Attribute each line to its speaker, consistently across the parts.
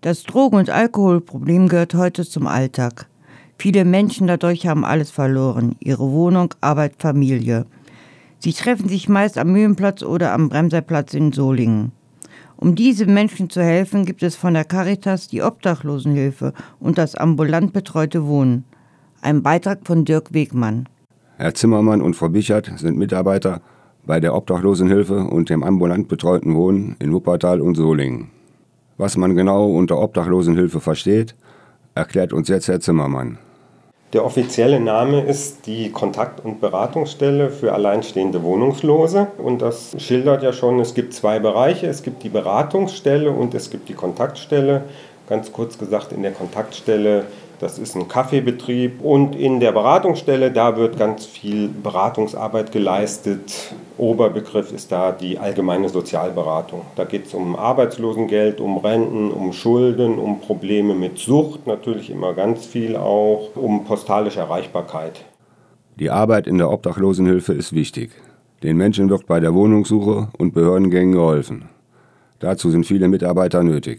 Speaker 1: Das Drogen- und Alkoholproblem gehört heute zum Alltag. Viele Menschen dadurch haben alles verloren: ihre Wohnung, Arbeit, Familie. Sie treffen sich meist am Mühlenplatz oder am Bremserplatz in Solingen. Um diesen Menschen zu helfen, gibt es von der Caritas die Obdachlosenhilfe und das ambulant betreute Wohnen. Ein Beitrag von Dirk Wegmann.
Speaker 2: Herr Zimmermann und Frau Bichert sind Mitarbeiter bei der Obdachlosenhilfe und dem ambulant betreuten Wohnen in Wuppertal und Solingen. Was man genau unter Obdachlosenhilfe versteht, erklärt uns jetzt Herr Zimmermann.
Speaker 3: Der offizielle Name ist die Kontakt- und Beratungsstelle für alleinstehende Wohnungslose. Und das schildert ja schon, es gibt zwei Bereiche. Es gibt die Beratungsstelle und es gibt die Kontaktstelle. Ganz kurz gesagt, in der Kontaktstelle, das ist ein Kaffeebetrieb. Und in der Beratungsstelle, da wird ganz viel Beratungsarbeit geleistet. Oberbegriff ist da die allgemeine Sozialberatung. Da geht es um Arbeitslosengeld, um Renten, um Schulden, um Probleme mit Sucht, natürlich immer ganz viel auch, um postalische Erreichbarkeit.
Speaker 2: Die Arbeit in der Obdachlosenhilfe ist wichtig. Den Menschen wird bei der Wohnungssuche und Behördengängen geholfen. Dazu sind viele Mitarbeiter nötig.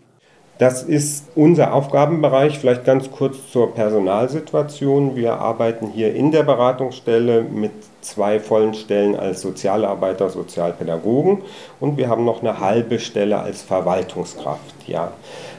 Speaker 3: Das ist unser Aufgabenbereich. Vielleicht ganz kurz zur Personalsituation. Wir arbeiten hier in der Beratungsstelle mit 2 vollen Stellen als Sozialarbeiter, Sozialpädagogen und wir haben noch eine halbe Stelle als Verwaltungskraft. Ja.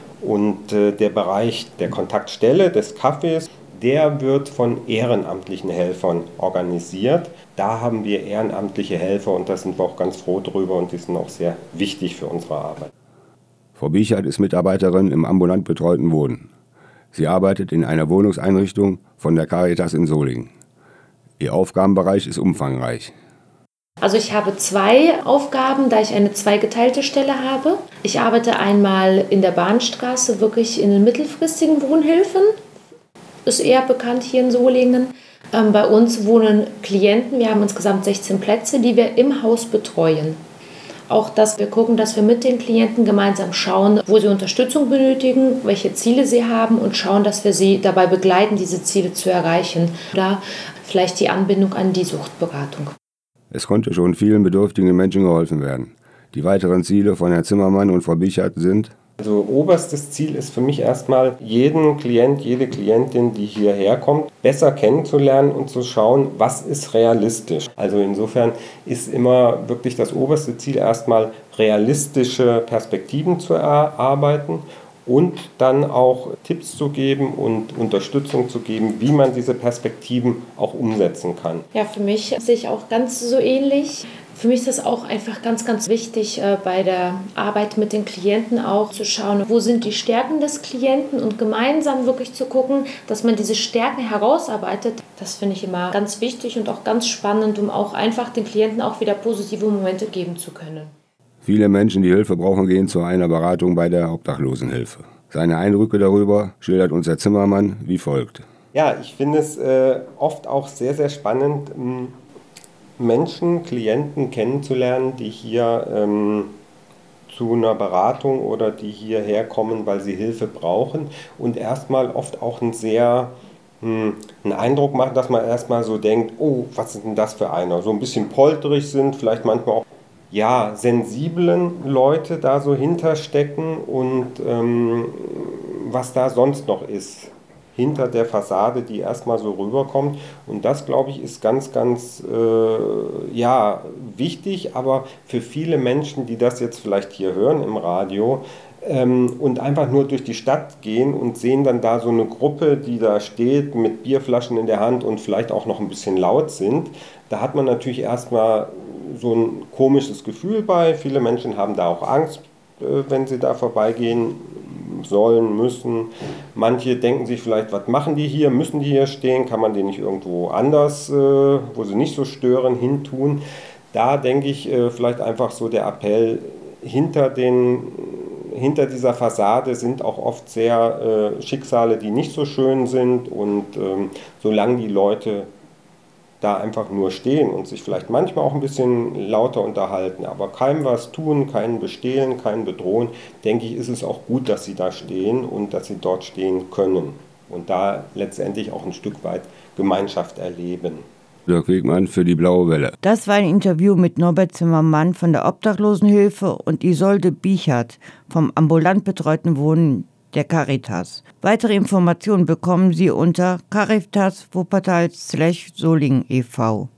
Speaker 3: Und der Bereich der Kontaktstelle des Cafés, der wird von ehrenamtlichen Helfern organisiert. Da haben wir ehrenamtliche Helfer und da sind wir auch ganz froh drüber und die sind auch sehr wichtig für unsere Arbeit.
Speaker 2: Frau Bichert ist Mitarbeiterin im ambulant betreuten Wohnen. Sie arbeitet in einer Wohnungseinrichtung von der Caritas in Solingen. Ihr Aufgabenbereich ist umfangreich.
Speaker 4: Also ich habe 2 Aufgaben, da ich eine zweigeteilte Stelle habe. Ich arbeite einmal in der Bahnstraße, wirklich in den mittelfristigen Wohnhilfen. Ist eher bekannt hier in Solingen. Bei uns wohnen Klienten, wir haben insgesamt 16 Plätze, die wir im Haus betreuen. Auch, dass wir gucken, dass wir mit den Klienten gemeinsam schauen, wo sie Unterstützung benötigen, welche Ziele sie haben und schauen, dass wir sie dabei begleiten, diese Ziele zu erreichen. Oder vielleicht die Anbindung an die Suchtberatung.
Speaker 2: Es konnte schon vielen bedürftigen Menschen geholfen werden. Die weiteren Ziele von Herrn Zimmermann und Frau Bichert sind:
Speaker 3: Also oberstes Ziel ist für mich erstmal, jeden Klient, jede Klientin, die hierher kommt, besser kennenzulernen und zu schauen, was ist realistisch. Also insofern ist immer wirklich das oberste Ziel erstmal, realistische Perspektiven zu erarbeiten und dann auch Tipps zu geben und Unterstützung zu geben, wie man diese Perspektiven auch umsetzen kann.
Speaker 4: Ja, für mich sehe ich auch ganz so ähnlich. Für mich ist es auch einfach ganz, ganz wichtig, bei der Arbeit mit den Klienten auch zu schauen, wo sind die Stärken des Klienten und gemeinsam wirklich zu gucken, dass man diese Stärken herausarbeitet. Das finde ich immer ganz wichtig und auch ganz spannend, um auch einfach den Klienten auch wieder positive Momente geben zu können.
Speaker 2: Viele Menschen, die Hilfe brauchen, gehen zu einer Beratung bei der Obdachlosenhilfe. Seine Eindrücke darüber schildert uns Herr Zimmermann wie folgt.
Speaker 3: Ja, ich finde es oft auch sehr, sehr spannend, Menschen, Klienten kennenzulernen, die hier zu einer Beratung oder die hierher kommen, weil sie Hilfe brauchen und erstmal oft auch einen Eindruck machen, dass man erstmal so denkt, oh, was ist denn das für einer? So ein bisschen polterig sind, vielleicht manchmal auch sensiblen Leute da so hinterstecken und was da sonst noch ist. Hinter der Fassade, die erstmal so rüberkommt. Und das, glaube ich, ist ganz, ganz wichtig, aber für viele Menschen, die das jetzt vielleicht hier hören im Radio und einfach nur durch die Stadt gehen und sehen dann da so eine Gruppe, die da steht mit Bierflaschen in der Hand und vielleicht auch noch ein bisschen laut sind, da hat man natürlich erstmal so ein komisches Gefühl bei. Viele Menschen haben da auch Angst, wenn sie da vorbeigehen sollen, müssen. Manche denken sich vielleicht, was machen die hier? Müssen die hier stehen? Kann man die nicht irgendwo anders, wo sie nicht so stören, hintun? Da denke ich vielleicht einfach so der Appell, hinter dieser Fassade sind auch oft sehr Schicksale, die nicht so schön sind und solange die Leute da einfach nur stehen und sich vielleicht manchmal auch ein bisschen lauter unterhalten, aber keinem was tun, keinen bestehlen, keinen bedrohen, denke ich, ist es auch gut, dass sie da stehen und dass sie dort stehen können und da letztendlich auch ein Stück weit Gemeinschaft erleben.
Speaker 2: Dirk Wegmann für die Blaue Welle.
Speaker 1: Das war ein Interview mit Norbert Zimmermann von der Obdachlosenhilfe und Isolde Bichert vom ambulant betreuten Wohnen der Caritas. Weitere Informationen bekommen Sie unter Caritas Wuppertal /Solingen e.V.